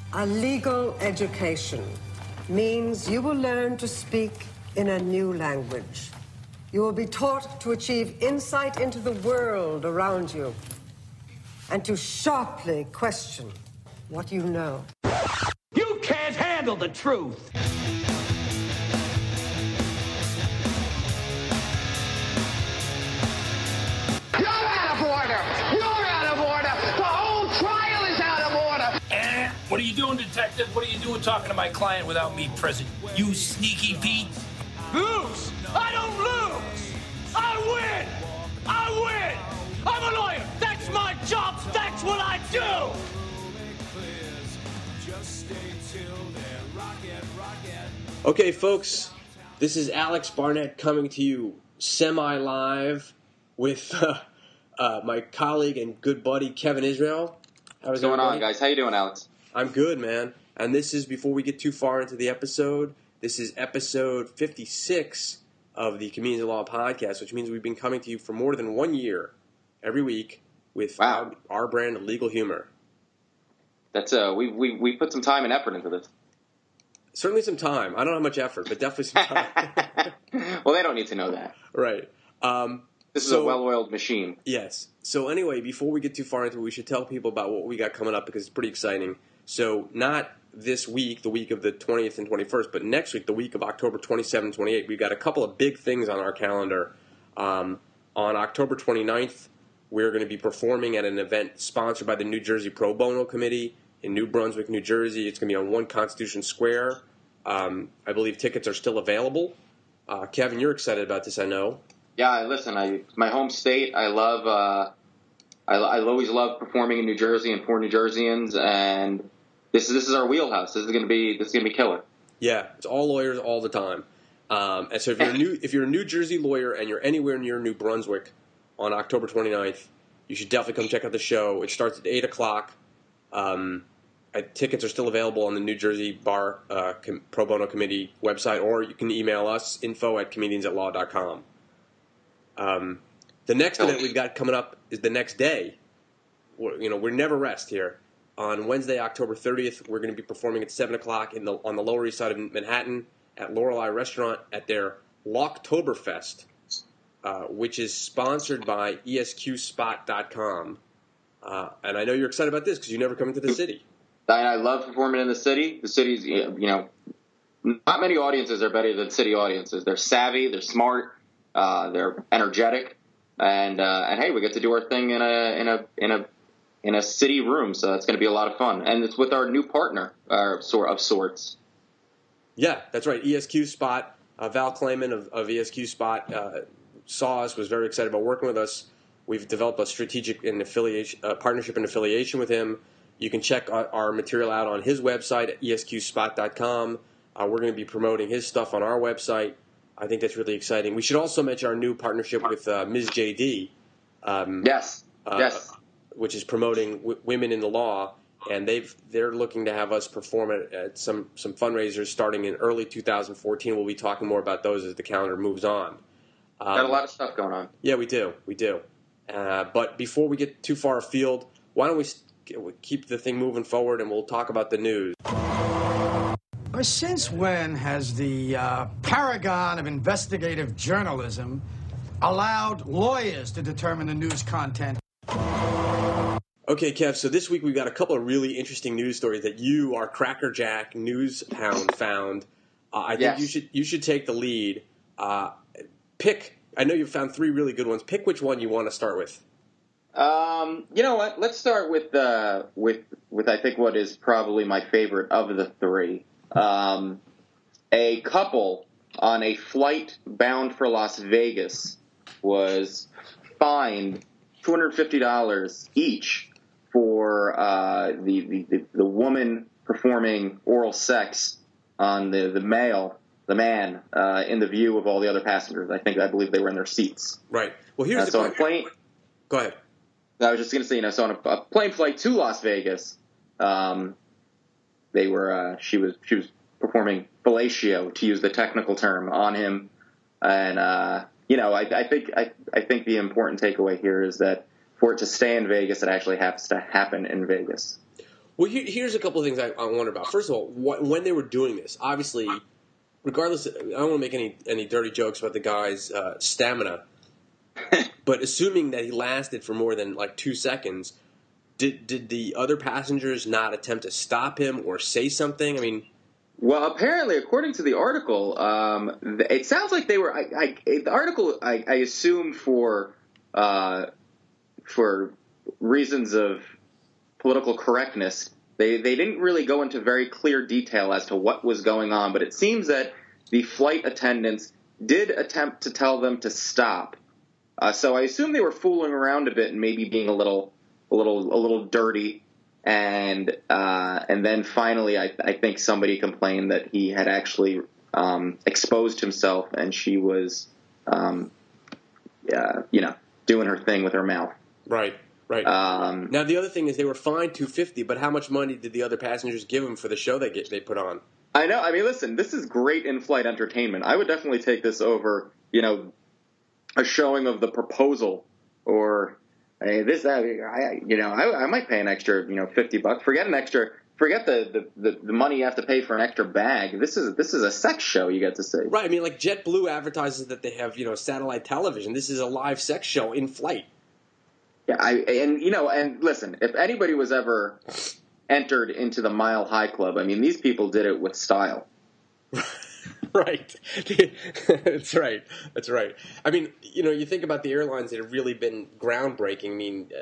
A legal education means you will learn to speak in a new language. You will be taught to achieve insight into the world around you and to sharply question what you know. You can't handle the truth! You're out of order! You're out of order! The whole trial is out of order! What are you doing, detective? What are you doing talking to my client without me present? You sneaky Pete? Lose! I don't lose! I win! I win! I'm a lawyer! That's my job! That's what I do! Okay, folks, this is Alex Barnett coming to you semi-live with my colleague and good buddy Kevin Israel. What's going on, guys? How you doing, Alex? I'm good, man. And this is, before we get too far into the episode, this is episode 56 of the Comedians of Law podcast, which means we've been coming to you for more than 1 year, every week, with our brand of legal humor. That's we put some time and effort into this. Certainly some time. I don't have much effort, but definitely some time. Well, they don't need to know that. Right. This is a well-oiled machine. Yes. So anyway, before we get too far into it, we should tell people about what we got coming up because it's pretty exciting. So not this week, the week of the 20th and 21st, but next week, the week of October 27 and 28, we've got a couple of big things on our calendar. On October 29th, we're going to be performing at an event sponsored by the New Jersey Pro Bono Committee in New Brunswick, New Jersey. It's going to be on 1 Constitution Square. I believe tickets are still available. Kevin, you're excited about this, I know. Yeah, listen, my home state. I love. I always love performing in New Jersey and for New Jerseyans, and this is our wheelhouse. This is gonna be killer. Yeah, it's all lawyers all the time. And so if you're a New Jersey lawyer and you're anywhere near New Brunswick on October 29th, you should definitely come check out the show. It starts at 8 o'clock. Tickets are still available on the New Jersey Bar Pro Bono Committee website, or you can email us, info@comediansatlaw.com. The next event we've got coming up is the next day. We never rest here. On Wednesday, October 30th, we're going to be performing at 7 o'clock on the Lower East Side of Manhattan at Lorelei Restaurant at their Locktoberfest, which is sponsored by ESQspot.com. And I know you're excited about this because you never come into the city. I love performing in the city. The city's, not many audiences are better than city audiences. They're savvy, they're smart, they're energetic, and hey, we get to do our thing in a city room, so that's going to be a lot of fun. And it's with our new partner, of sorts. Yeah, that's right. ESQ Spot. Val Clayman of ESQ Spot saw us, was very excited about working with us. We've developed a strategic partnership and affiliation with him. You can check our material out on his website at esqspot.com. We're going to be promoting his stuff on our website. I think that's really exciting. We should also mention our new partnership with Ms. JD. Yes. Which is promoting women in the law, and they're looking to have us perform at some fundraisers starting in early 2014. We'll be talking more about those as the calendar moves on. Got a lot of stuff going on. Yeah, we do. But before we get too far afield, why don't we keep the thing moving forward, and we'll talk about the news. Since when has the paragon of investigative journalism allowed lawyers to determine the news content? Okay, Kev, so this week we've got a couple of really interesting news stories that you, our crackerjack news hound, found. I think you should take the lead. Pick. I know you found 3 really good ones. Pick which one you want to start with. You know what? Let's start with I think what is probably my favorite of the 3. A couple on a flight bound for Las Vegas was fined $250 each for the woman performing oral sex on the man in the view of all the other passengers. I believe they were in their seats. Right. Well, here's the plane. Go ahead. I was just going to say, so on a plane flight to Las Vegas, they were she was performing fellatio, to use the technical term, on him, and I think the important takeaway here is that for it to stay in Vegas, it actually has to happen in Vegas. Well, here's a couple of things I wonder about. First of all, when they were doing this, obviously, regardless, I don't want to make any dirty jokes about the guy's stamina, but assuming that he lasted for more than like 2 seconds, did the other passengers not attempt to stop him or say something? I mean, well, apparently, according to the article, it sounds like they were. The article, I assume for reasons of political correctness, they didn't really go into very clear detail as to what was going on, but it seems that the flight attendants did attempt to tell them to stop. So I assume they were fooling around a bit and maybe being a little dirty, and then finally I think somebody complained that he had actually exposed himself, and she was doing her thing with her mouth. Right. Now the other thing is they were fined $250, but how much money did the other passengers give him for the show they put on? I know. I mean, listen, this is great in-flight entertainment. I would definitely take this over, a showing of The Proposal, or I might pay an extra, $50. Forget the money you have to pay for an extra bag. This is a sex show, you get to see. Right. I mean, like JetBlue advertises that they have, satellite television. This is a live sex show in flight. Yeah, and listen, if anybody was ever entered into the Mile High Club, I mean, these people did it with style. Right. That's right. I mean, you think about the airlines that have really been groundbreaking. I mean,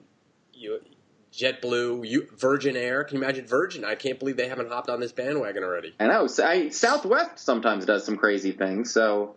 JetBlue, Virgin Air. Can you imagine Virgin? I can't believe they haven't hopped on this bandwagon already. I know. Southwest sometimes does some crazy things. So,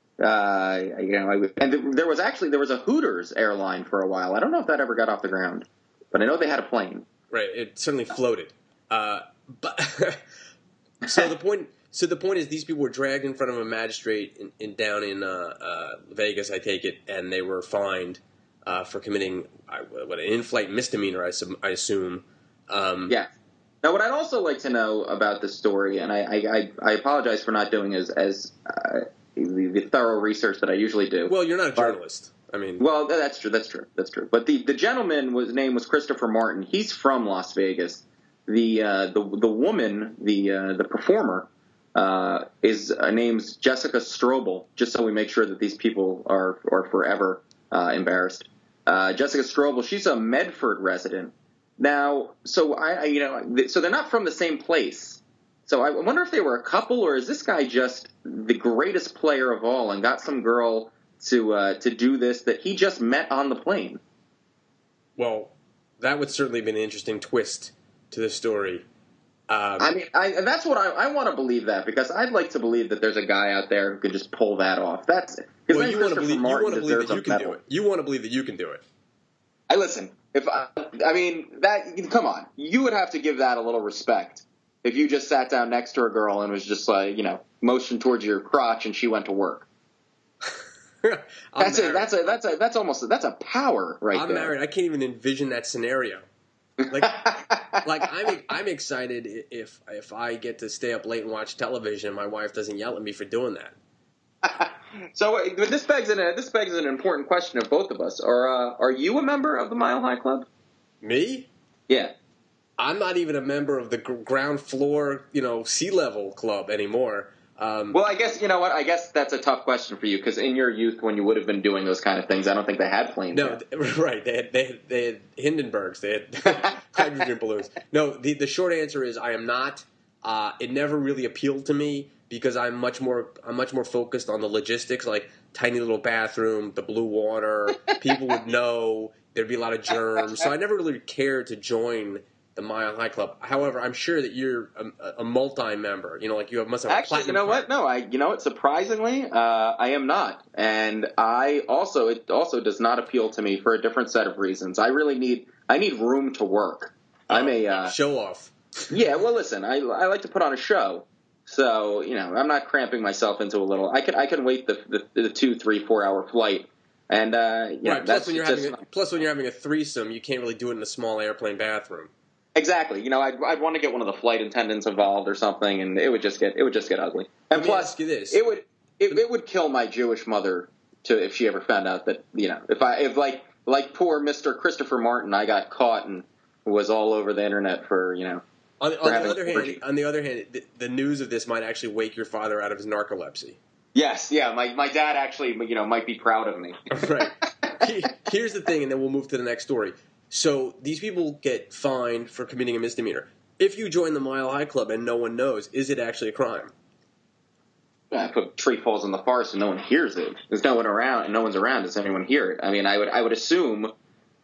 and there was a Hooters airline for a while. I don't know if that ever got off the ground, but I know they had a plane. Right. It certainly floated. But so the point is, these people were dragged in front of a magistrate down in Vegas, I take it, and they were fined for committing an in-flight misdemeanor, I assume. Yeah. Now, what I'd also like to know about this story, and I apologize for not doing as the thorough research that I usually do. Well, you're not a journalist. I mean, well, that's true. But the gentleman name was Christopher Martin. He's from Las Vegas. The woman, the performer, is name's Jessica Strobel. Just so we make sure that these people are forever embarrassed. Jessica Strobel. She's a Medford resident. Now, so so they're not from the same place. So I wonder if they were a couple, or is this guy just the greatest player of all and got some girl to do this that he just met on the plane? Well, that would certainly be an interesting twist to the story. And that's what I want to believe, that, because I'd like to believe that there's a guy out there who could just pull that off. That's because you want to believe that you can do it. You want to believe that you can do it. Listen. Come on, you would have to give that a little respect. If you just sat down next to a girl and was just like, motioned towards your crotch and she went to work. That's a power right there. I'm married. I can't even envision that scenario. Like I'm excited if I get to stay up late and watch television and my wife doesn't yell at me for doing that. So this begs an important question of both of us. Are you a member of the Mile High Club? Me? Yeah. I'm not even a member of the ground floor, sea level club anymore. Well, I guess, you know what? I guess that's a tough question for you, because in your youth, when you would have been doing those kind of things, I don't think they had planes. No, right. They had Hindenburgs. They had hydrogen balloons. No, the short answer is I am not. It never really appealed to me because I'm much more focused on the logistics, like tiny little bathroom, the blue water. People would know there'd be a lot of germs, so I never really cared to join the Mile High Club. However, I'm sure that you're a multi-member. You must have a platinum you know card. what? No, surprisingly, I am not, and it also does not appeal to me for a different set of reasons. I need room to work. I'm a show off. Yeah, well, listen, I like to put on a show, so I'm not cramping myself into a little. I can wait the 2, 3, 4 hour flight, and right. Plus, when you're having a threesome, you can't really do it in a small airplane bathroom. Exactly. I'd want to get one of the flight attendants involved or something, and it would just get ugly. And Let plus, me ask you this. it would kill my Jewish mother if she ever found out that if like poor Mr. Christopher Martin, I got caught and was all over the internet for, On for the having other an orgy. hand, the news of this might actually wake your father out of his narcolepsy. Yes, yeah, my dad actually, might be proud of me. Right. Here's the thing, and then we'll move to the next story. So these people get fined for committing a misdemeanor. If you join the Mile High Club and no one knows, is it actually a crime? If a tree falls in the forest and no one hears it, there's no one around, and no one's around, does anyone hear it? I mean, I would assume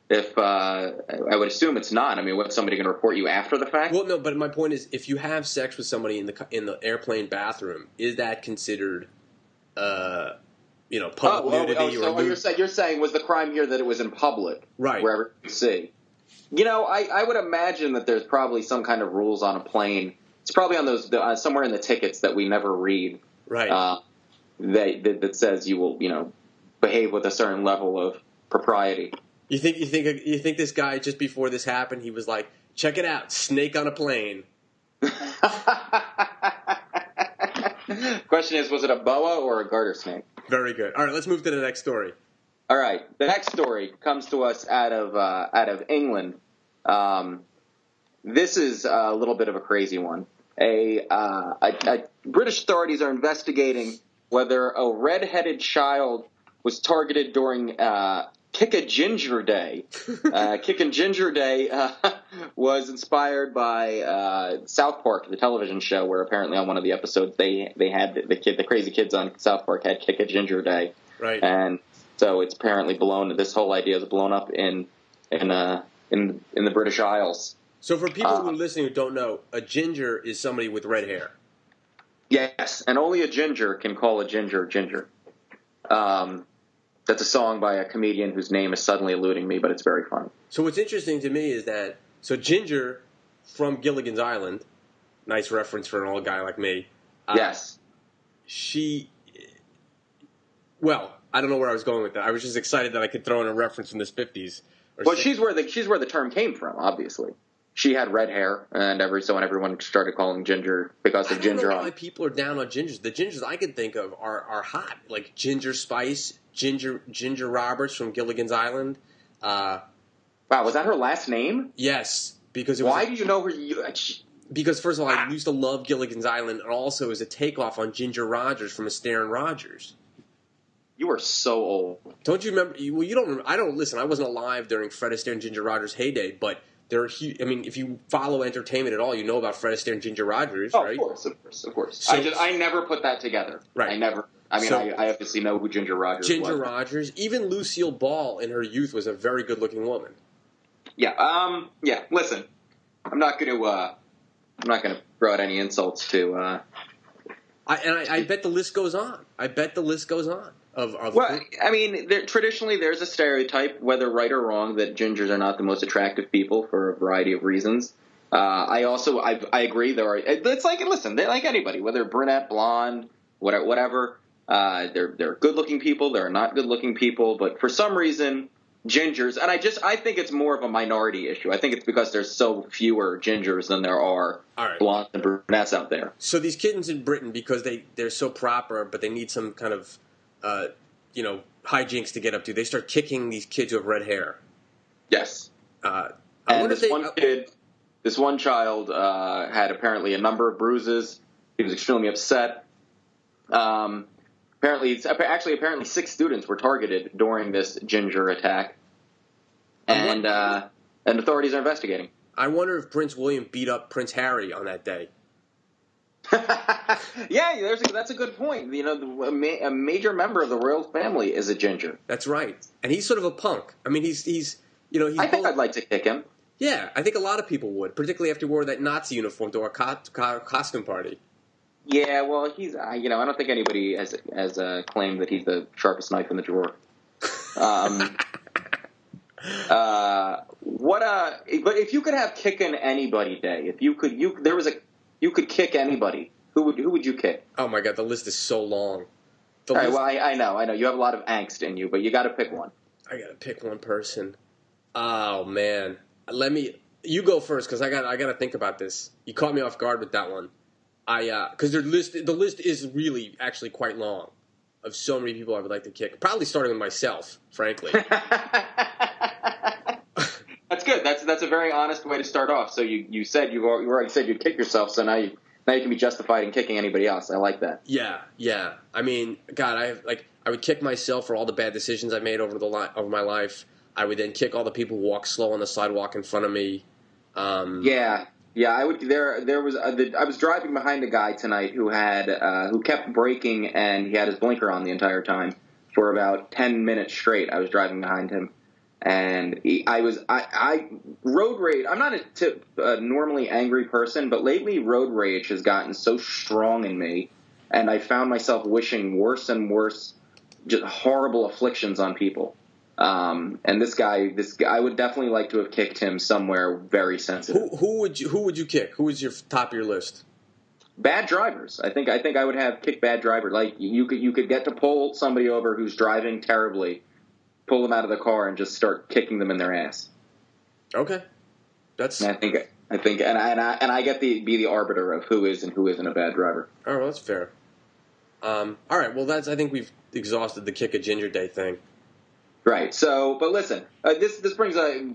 it's not. I mean, what's somebody going to report you after the fact? Well, no, but my point is, if you have sex with somebody in the airplane bathroom, is that considered, public nudity? So you're saying was the crime here that it was in public, right, where everyone could see? I would imagine that there's probably some kind of rules on a plane. It's probably on those somewhere in the tickets that we never read. Right. That says you will, behave with a certain level of propriety. You think this guy, just before this happened, he was like, check it out, snake on a plane. Question is, was it a boa or a garter snake? Very good. All right, let's move to the next story. All right, the next story comes to us out of England. This is a little bit of a crazy one. British authorities are investigating whether a red-headed child was targeted during Kick a Ginger Day. Kick a Ginger Day was inspired by South Park, the television show, where apparently on one of the episodes they had the crazy kids on South Park had Kick a Ginger Day, right? And so it's apparently blown. This whole idea is blown up in the British Isles. So for people who are listening who don't know, a ginger is somebody with red hair. Yes, and only a ginger can call a ginger ginger. That's a song by a comedian whose name is suddenly eluding me, but it's very funny. So what's interesting to me is that, Ginger from Gilligan's Island, nice reference for an old guy like me. Yes. I don't know where I was going with that. I was just excited that I could throw in a reference from the 50s. Well, she's where the term came from, obviously. She had red hair, and everyone started calling Ginger because of Ginger. I don't know why people are down on gingers. The gingers I can think of are hot, like Ginger Spice, Ginger Roberts from Gilligan's Island. Wow, was that her last name? Yes, because why do you know her? Because first of all, I used to love Gilligan's Island, and also it was a takeoff on Ginger Rogers from Astaire and Rogers. You are so old. Don't you remember? Well, you don't remember. I don't listen. I wasn't alive during Fred Astaire and Ginger Rogers' heyday, but there are. If you follow entertainment at all, you know about Fred Astaire and Ginger Rogers, right? Of course. So, I never put that together. Right. I never. I obviously know who Ginger Rogers was. Ginger Rogers, even Lucille Ball in her youth was a very good-looking woman. Yeah. Yeah. Listen, I'm not going to throw out any insults to. I bet the list goes on. Traditionally there's a stereotype, whether right or wrong, that gingers are not the most attractive people for a variety of reasons. I agree. There are. It's like, listen, they're like anybody, whether brunette, blonde, whatever. They're good-looking people. There are not good-looking people, but for some reason, gingers, and I think it's more of a minority issue. I think it's because there's so fewer gingers than there are blondes and brunettes out there. So these kittens in Britain, because they're so proper, but they need some kind of, hijinks to get up to, they start kicking these kids who have red hair. Yes. This one child had apparently a number of bruises. He was extremely upset. Apparently 6 students were targeted during this ginger attack, and authorities are investigating. I wonder if Prince William beat up Prince Harry on that day. Yeah, that's a good point. A major member of the royal family is a ginger. That's right, and he's sort of a punk. I mean, he's I think I'd like to kick him. Yeah, I think a lot of people would, particularly after he wore that Nazi uniform to our costume party. Yeah, well, he's I don't think anybody has claimed that he's the sharpest knife in the drawer. But if you could have kicking anybody day, if you could kick anybody, who would you kick? Oh my God, the list is so long. All right, well, I know you have a lot of angst in you, but you got to pick one. I got to pick one person. Oh man, you go first because I got to think about this. You caught me off guard with that one. Because the list is really actually quite long of so many people I would like to kick. Probably starting with myself, frankly. That's good. that's a very honest way to start off. So you said you already said you'd kick yourself, so now you can be justified in kicking anybody else. I like that. Yeah. I mean, God, I would kick myself for all the bad decisions I made over my life. I would then kick all the people who walk slow on the sidewalk in front of me. Yeah. I would. There was. I was driving behind a guy tonight who kept braking, and he had his blinker on the entire time for about 10 minutes straight. I was driving behind him, and I road rage. I'm not a normally angry person, but lately road rage has gotten so strong in me, and I found myself wishing worse and worse, just horrible afflictions on people. And this guy, I would definitely like to have kicked him somewhere very sensitive. Who would you kick? Who is your top of your list? Bad drivers. I think I would have kicked bad drivers. Like you could get to pull somebody over who's driving terribly, pull them out of the car, and just start kicking them in their ass. Okay, And I think, and I get to be the arbiter of who is and who isn't a bad driver. All right, well, that's fair. All right, well, I think we've exhausted the kick a ginger day thing. Right. So, but listen, this brings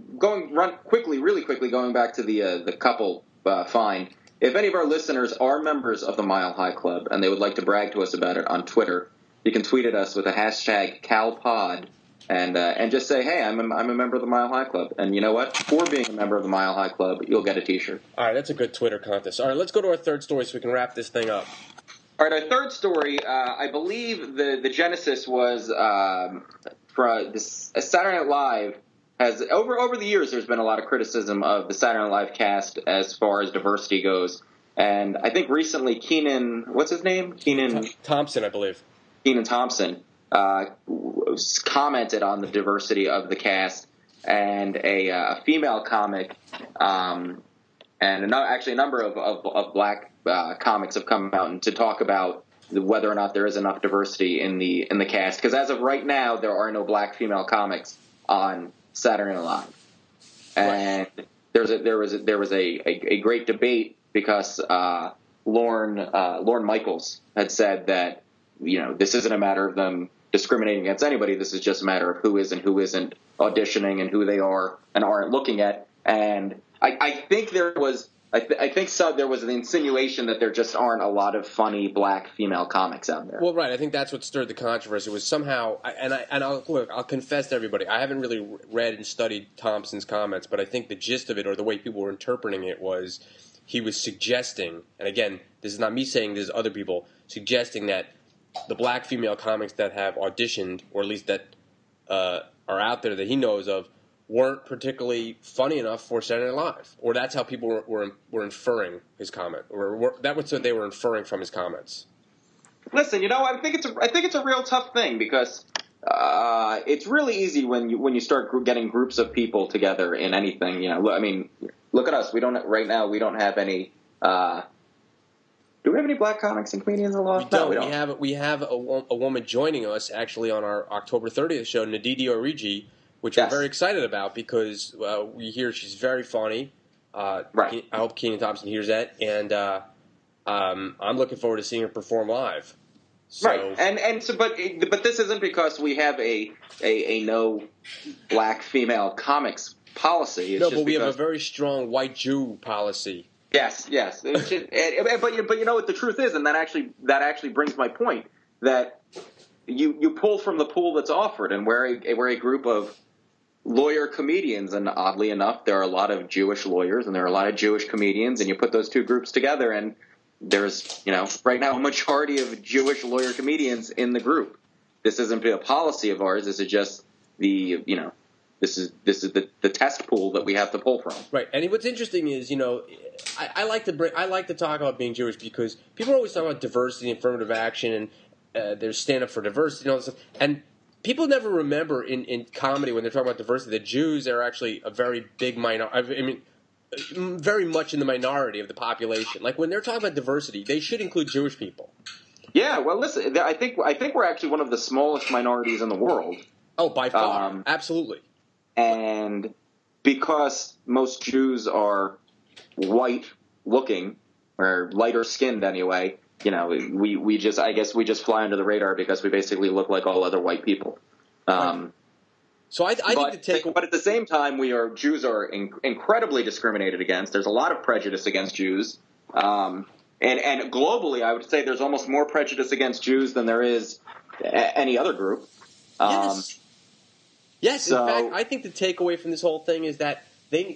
really quickly going back to the couple fine. If any of our listeners are members of the Mile High Club and they would like to brag to us about it on Twitter, you can tweet at us with the hashtag CalPod and just say, hey, I'm a member of the Mile High Club. And you know what? For being a member of the Mile High Club, you'll get a T-shirt. All right, that's a good Twitter contest. All right, let's go to our third story so we can wrap this thing up. All right, our third story, I believe the genesis was for this Saturday Night Live has over the years there's been a lot of criticism of the Saturday Night Live cast as far as diversity goes, and I think recently what's his name? Kenan Thompson, I believe. Kenan Thompson commented on the diversity of the cast, and a female comic, and actually a number of black comics have come out to talk about whether or not there is enough diversity in the cast. Because as of right now, there are no black female comics on Saturday Night Live, and there was a great debate because Lorne Michaels had said that this isn't a matter of them discriminating against anybody. This is just a matter of who is and who isn't auditioning and who they are and aren't looking at. And I think there was. I think there was an insinuation that there just aren't a lot of funny black female comics out there. Well, right. I think that's what stirred the controversy. Was somehow, I'll confess to everybody, I haven't really read and studied Thompson's comments, but I think the gist of it, or the way people were interpreting it, was he was suggesting, and again, this is not me saying, this is other people suggesting that the black female comics that have auditioned, or at least that are out there that he knows of, weren't particularly funny enough for Saturday Night Live, or that's how people were inferring his comment, or that was what they were inferring from his comments. Listen, I think it's a real tough thing because it's really easy when you start getting groups of people together in anything. I mean, look at us. We don't have any. Do we have any black comics and comedians in law? We don't. No, we don't. We have a woman joining us actually on our October 30th show, Nadidi Origi, which we're very excited about because we hear she's very funny. Right. I hope Kenan Thompson hears that, and I'm looking forward to seeing her perform live. So, right, but this isn't because we have a no black female comics policy. It's but we have a very strong white Jew policy. Yes. But you know what the truth is, and that actually brings my point that you pull from the pool that's offered, and we're a group of lawyer comedians, and oddly enough, there are a lot of Jewish lawyers and there are a lot of Jewish comedians, and you put those two groups together, and there's right now a majority of Jewish lawyer comedians in the group. This isn't a policy of ours. This is just the this is the test pool that we have to pull from. Right, and what's interesting is I like to talk about being Jewish because people always talk about diversity and affirmative action and there's stand up for diversity and all this stuff, and people never remember in comedy when they're talking about diversity that Jews are actually a very big minority. I mean, very much in the minority of the population. Like when they're talking about diversity, they should include Jewish people. Yeah, well, listen, I think we're actually one of the smallest minorities in the world. Oh, by far, absolutely. And because most Jews are white looking or lighter skinned anyway. We just fly under the radar because we basically look like all other white people. So I think the take. But at the same time, Jews are incredibly discriminated against. There's a lot of prejudice against Jews, and globally, I would say there's almost more prejudice against Jews than there is any other group. Yes. So, in fact, I think the takeaway from this whole thing is that they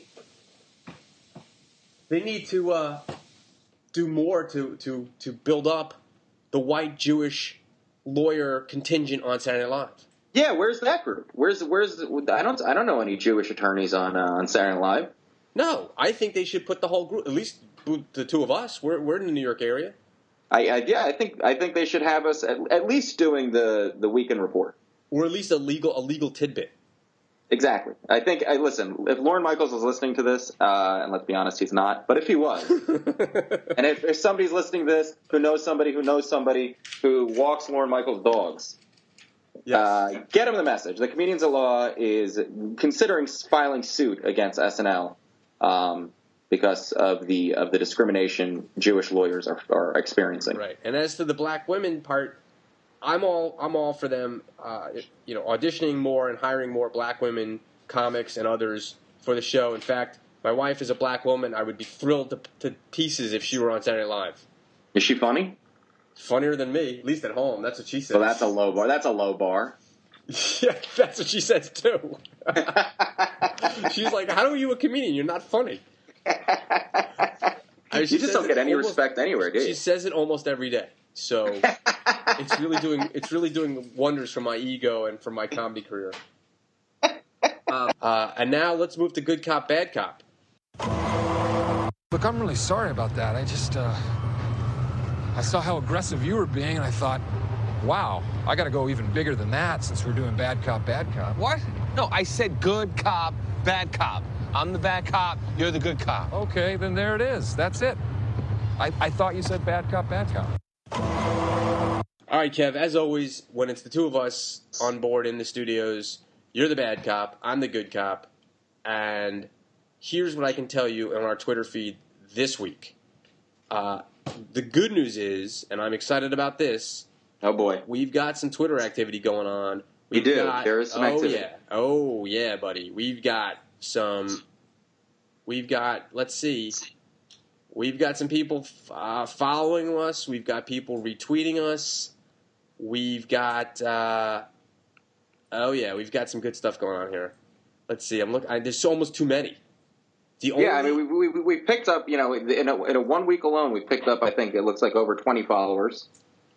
need to do more to build up the white Jewish lawyer contingent on Saturday Night Live. Yeah, where's that group? Where's I don't know any Jewish attorneys on Saturday Night Live. No, I think they should put the whole group. At least the two of us. We're in the New York area. I think they should have us at least doing the Weekend Report, or at least a legal tidbit. Exactly. Listen, if Lorne Michaels was listening to this, and let's be honest, he's not, but if he was, and if somebody's listening to this who knows somebody who walks Lorne Michaels' dogs, yes. Get him the message. The Comedians of Law is considering filing suit against SNL because of the discrimination Jewish lawyers are experiencing. Right. And as to the black women part, I'm all for them, auditioning more and hiring more black women comics and others for the show. In fact, my wife is a black woman. I would be thrilled to pieces if she were on Saturday Night Live. Is she funny? Funnier than me, at least at home. That's what she says. Well, that's a low bar. That's a low bar. Yeah, that's what she says too. She's like, "How are you a comedian? You're not funny." You just don't get any respect anywhere, do you? She says it almost every day. So it's really doing wonders for my ego and for my comedy career. And now let's move to Good Cop, Bad Cop. Look, I'm really sorry about that. I just I saw how aggressive you were being, and I thought, wow, I got to go even bigger than that since we're doing Bad Cop, Bad Cop. What? No, I said good cop, bad cop. I'm the bad cop, you're the good cop. Okay, then there it is. That's it. I thought you said Bad Cop, Bad Cop. All right, Kev, as always, when it's the two of us on board in the studios, you're the bad cop, I'm the good cop, and here's what I can tell you on our Twitter feed this week. The good news is, and I'm excited about this. Oh, boy. We've got some Twitter activity going on. There is some activity. Oh, yeah, buddy. We've got some people following us. We've got people retweeting us. We've got, we've got some good stuff going on here. Let's see. I'm looking. There's almost too many. We picked up, in a 1 week alone, we picked up, I think it looks like over 20 followers.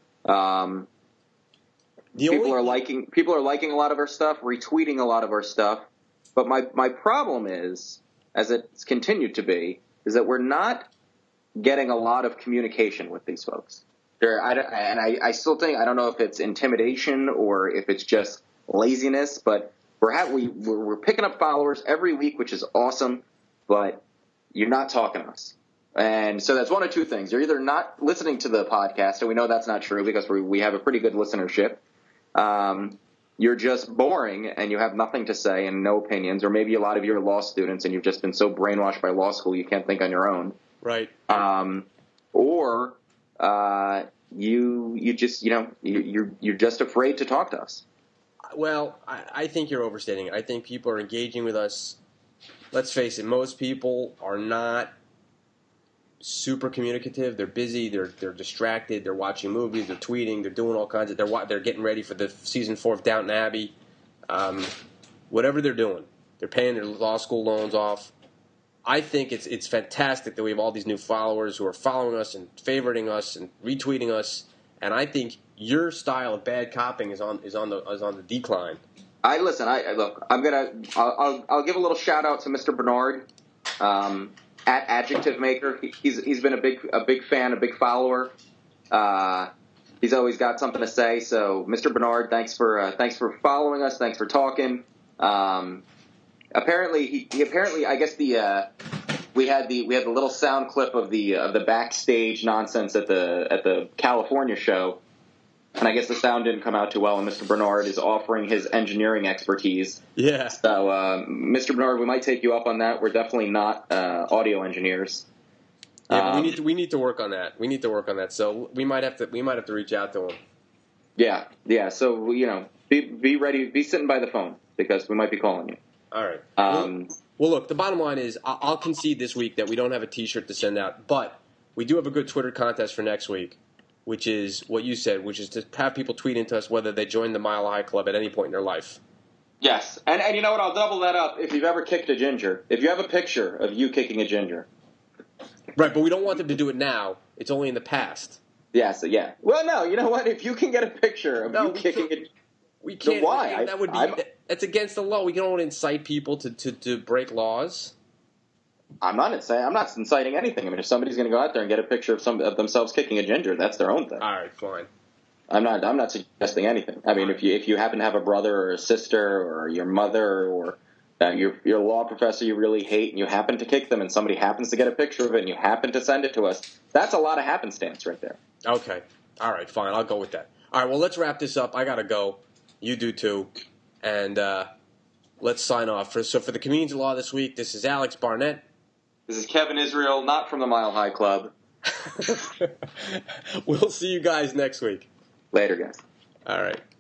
People are liking a lot of our stuff, retweeting a lot of our stuff. But my problem is, as it's continued to be, is that we're not getting a lot of communication with these folks. I still think, I don't know if it's intimidation or if it's just laziness, but we're picking up followers every week, which is awesome, but you're not talking to us. And so that's one of two things. You're either not listening to the podcast, and we know that's not true because we have a pretty good listenership. You're just boring and you have nothing to say and no opinions, or maybe a lot of you are law students and you've just been so brainwashed by law school you can't think on your own. Right. Or you're just afraid to talk to us. Well, I think you're overstating it. I think people are engaging with us. Let's face it, most people are not super communicative. They're busy. They're distracted. They're watching movies. They're tweeting. They're doing all kinds of. They're getting ready for the season 4 of Downton Abbey. Whatever they're doing, they're paying their law school loans off. I think it's fantastic that we have all these new followers who are following us and favoriting us and retweeting us. And I think your style of bad copying is on the decline. I'll give a little shout out to Mr. Bernard. At Adjective Maker, he's been a big fan, a big follower. He's always got something to say. So, Mr. Bernard, thanks for following us. Thanks for talking. Apparently, I guess we had the little sound clip of the backstage nonsense at the California show. And I guess the sound didn't come out too well, and Mr. Bernard is offering his engineering expertise. Yeah. So, Mr. Bernard, we might take you up on that. We're definitely not audio engineers. Yeah, we need to work on that. We need to work on that. So we might have to reach out to him. Yeah. So be ready. Be sitting by the phone. because we might be calling you. All right. Well, look, the bottom line is I'll concede this week that we don't have a T-shirt to send out, but we do have a good Twitter contest for next week, which is what you said, which is to have people tweet into us whether they joined the Mile High Club at any point in their life. yes, and you know what? I'll double that up. If you've ever kicked a ginger, if you have a picture of you kicking a ginger. Right, but we don't want them to do it now. It's only in the past. Yes, yeah. Well, no, you know what? If you can get a picture of you kicking it, we can't. Why? That would be. That's against the law. We don't incite people to break laws. I'm not inciting anything. I mean, if somebody's going to go out there and get a picture of themselves kicking a ginger, that's their own thing. All right, fine. I'm not suggesting anything. I mean, if you happen to have a brother or a sister or your mother or your law professor you really hate and you happen to kick them and somebody happens to get a picture of it and you happen to send it to us, that's a lot of happenstance right there. Okay. All right, fine. I'll go with that. All right, well, let's wrap this up. I got to go. You do too. And let's sign off. So for the Comedians of Law this week, this is Alex Barnett. This is Kevin Israel, not from the Mile High Club. We'll see you guys next week. Later, guys. All right.